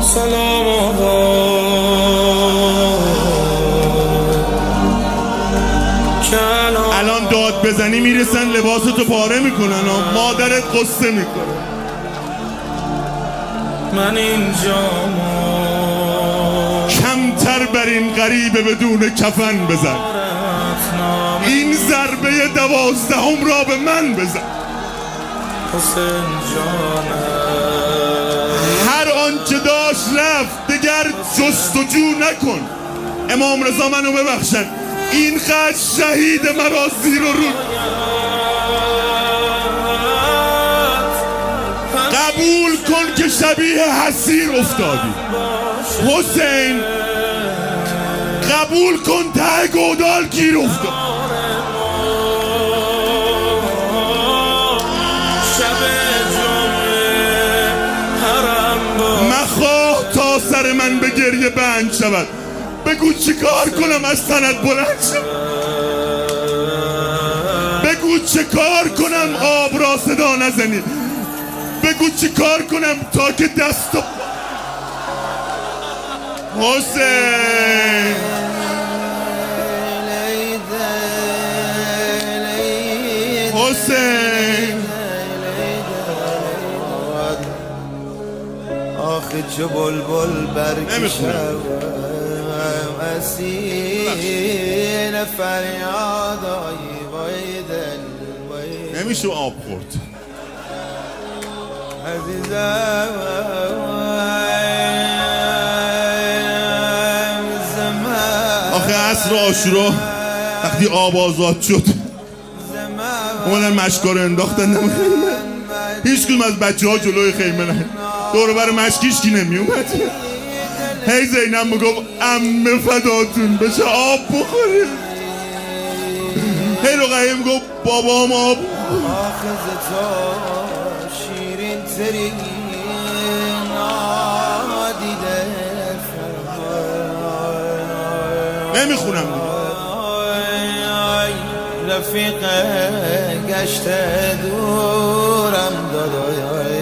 سلام آقا الان داد بزنی میرسن لباستو پاره میکنن و مادرت قصه میکنه. من اینجام کمتر بر این غریبه بدون کفن بزن، این ضربه 12 را به من بزن. حسین جانم هر آنچه داشت رفت دیگر جستجو نکن. امام رضا منو ببخشن، این خط شهید مرا زیر و رو. قبول کن که شبیه حسیر افتادی حسین، قبول کن ته گودال گیر افتاد. مخواه تا سر من به گریه بند شود، بگو چی کار کنم از تنت بلند شد، بگو چه کار کنم آب را صدا نزنی، بگو چی کار کنم تا که دست و حسین حسین آخه چه بلبل برکشم اسیر فریادای وای دل نمیشه آب خورد عزیزم. آخه عصر عاشورا وقتی آب آزاد شد اومدن مشکا رو انداختن هیچ کدوم از بچه ها جلوی خیمه نه، دور بر مشکیش کی نمی اومد. هی زینب میگفت عمه فداتون بشه آب بخورید، هی رقیه میگفت بابام آب. آخه تو شیرین ترین نادیده نمیخونم دیگه. رفیق گشته دورم دادای